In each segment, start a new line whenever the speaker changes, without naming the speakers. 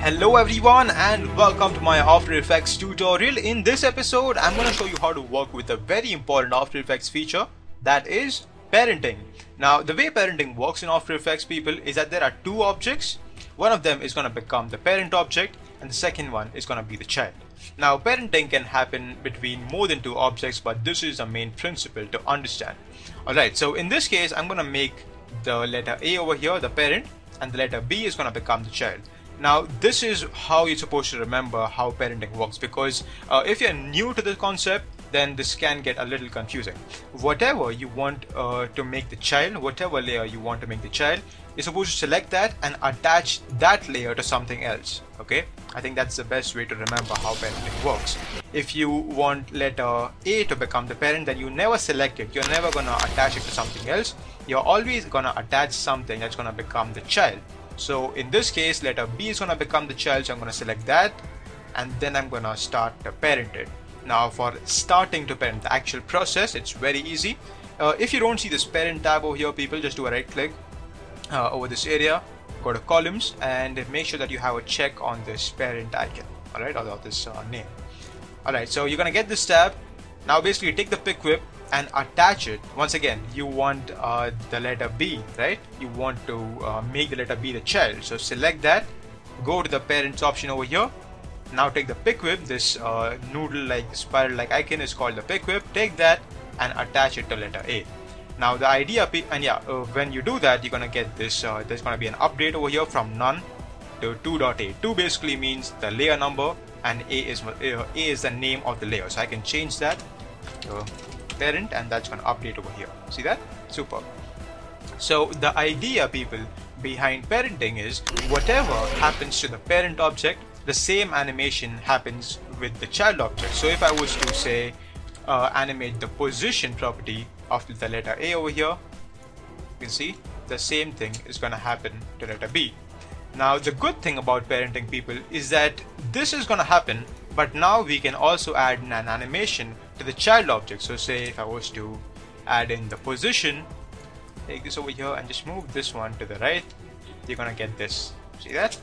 Hello everyone and welcome to my After Effects tutorial. In this episode, I'm going to show you how to work with a very important After Effects feature, that is parenting. Now, the way parenting works in After Effects, people, is that there are two objects. One of them is going to become the parent object and the second one is going to be the child. Now, parenting can happen between more than two objects, but this is the main principle to understand. Alright, so in this case, I'm going to make the letter A over here the parent and the letter B is going to become the child. Now, this is how you're supposed to remember how parenting works, because if you're new to the concept, then this can get a little confusing. Whatever you want to make the child, whatever layer you want to make the child, you're supposed to select that and attach that layer to something else. Okay, I think that's the best way to remember how parenting works. If you want letter A to become the parent, then you never select it. You're never gonna attach it to something else. You're always gonna attach something that's gonna become the child. So in this case, letter B is gonna become the child, so I'm gonna select that and then I'm gonna start to parent it. Now, for starting to parent, the actual process, it's very easy. If you don't see this parent tab over here, people, just do a right click over this area, go to columns and make sure that you have a check on this parent icon, alright, or this name. Alright, so you're gonna get this tab. Now basically take the pick whip and attach it. Once again, you want the letter B, right? You want to make the letter B the child. So select that, go to the parents option over here. Now take the pick whip, this noodle like spiral like icon is called the pick whip. Take that and attach it to letter A. Now the idea, when you do that, you're gonna get this, there's gonna be an update over here from none to 2.a. 2 basically means the layer number and A is the name of the layer. So I can change that to parent and that's going to update over here. See that? Super. So the idea, people, behind parenting is whatever happens to the parent object, the same animation happens with the child object. So if I was to say animate the position property of the letter A over here, you can see the same thing is going to happen to letter B. Now the good thing about parenting, people, is that this is going to happen, but now we can also add an animation to the child object. So say if I was to add in the position, take this over here and just move this one to the right, you're gonna get this. See that?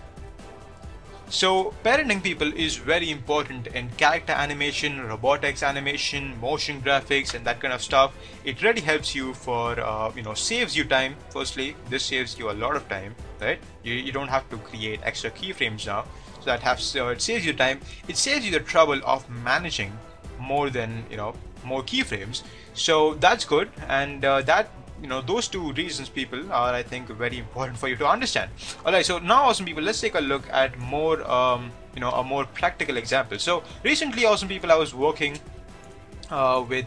So parenting, people, is very important in character animation, robotics animation, motion graphics and that kind of stuff. It really helps you for saves you time. Firstly, this saves you a lot of time, right? You don't have to create extra keyframes now. So that it saves you time. It saves you the trouble of managing more keyframes. So that's good, and those two reasons, people, are, I think, very important for you to understand. Alright, so now, awesome people, let's take a look at a more practical example. So recently, awesome people, I was working with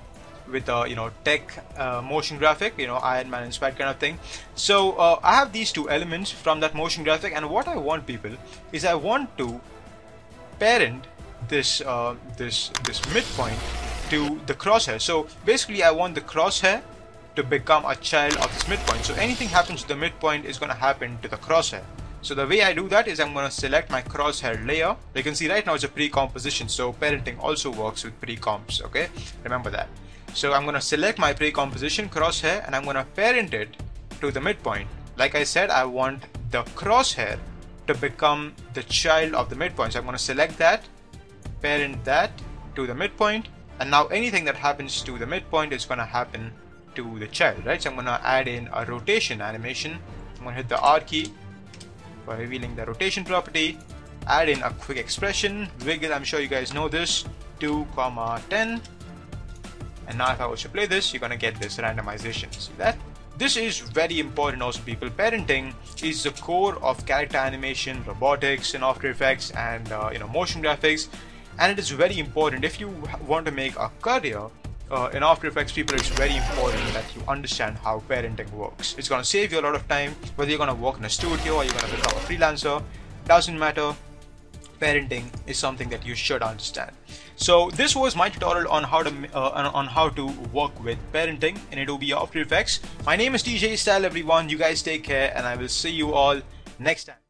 tech motion graphic, Iron Man inspired kind of thing. So I have these two elements from that motion graphic, and what I want, people, is I want to parent this midpoint to the crosshair. So basically, I want the crosshair to become a child of this midpoint. So anything happens to the midpoint is going to happen to the crosshair. So the way I do that is I'm going to select my crosshair layer. You can see right now it's a pre-composition, so parenting also works with pre-comps, okay? Remember that. So I'm going to select my pre-composition crosshair and I'm going to parent it to the midpoint. Like I said, I want the crosshair to become the child of the midpoint. So I'm going to select that, parent that to the midpoint, and now anything that happens to the midpoint is going to happen to the child, right? So I'm going to add in a rotation animation. I'm going to hit the R key for revealing the rotation property, add in a quick expression, wiggle, I'm sure you guys know this, 2,10. And now if I was to play this, you're going to get this randomization. See that? This is very important also, people. Parenting is the core of character animation, robotics in After Effects and motion graphics. And it is very important if you want to make a career in After Effects, people. It's very important that you understand how parenting works. It's going to save you a lot of time, whether you're going to work in a studio or you're going to become a freelancer, doesn't matter. Parenting is something that you should understand. So this was my tutorial on how to work with parenting in Adobe After Effects. My name is TJ Style, everyone. You guys take care, and I will see you all next time.